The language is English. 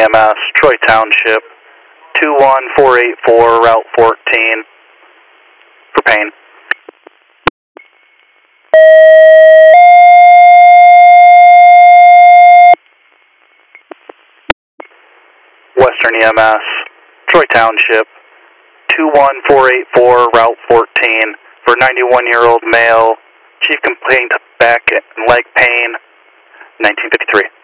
EMS, Troy Township, 21484, Route 14, for pain. Western EMS, Troy Township, 21484, Route 14, for 91-year-old male, chief complaint back and leg pain, 1953.